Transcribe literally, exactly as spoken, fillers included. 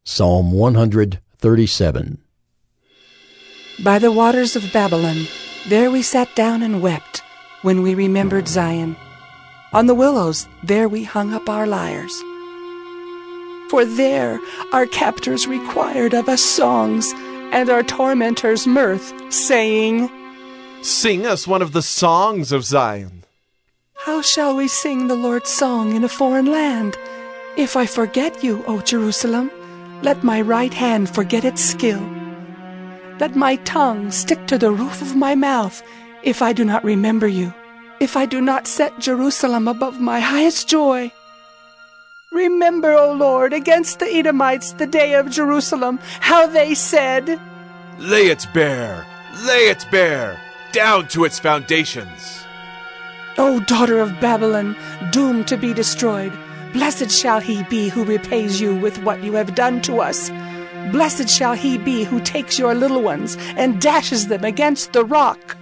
Psalm one thirty-seven. By the waters of Babylon, there we sat down and wept, when we remembered Zion. On the willows, there we hung up our lyres. For there our captors required of us songs, and our tormentors mirth, saying, Sing us one of the songs of Zion. How shall we sing the Lord's song in a foreign land? If I forget you, O Jerusalem, let my right hand forget its skill. Let my tongue stick to the roof of my mouth, if I do not remember you, if I do not set Jerusalem above my highest joy. Remember, O Lord, against the Edomites the day of Jerusalem, how they said, Lay it bare, lay it bare, down to its foundations. O daughter of Babylon, doomed to be destroyed, blessed shall he be who repays you with what you have done to us. Blessed shall he be who takes your little ones and dashes them against the rock.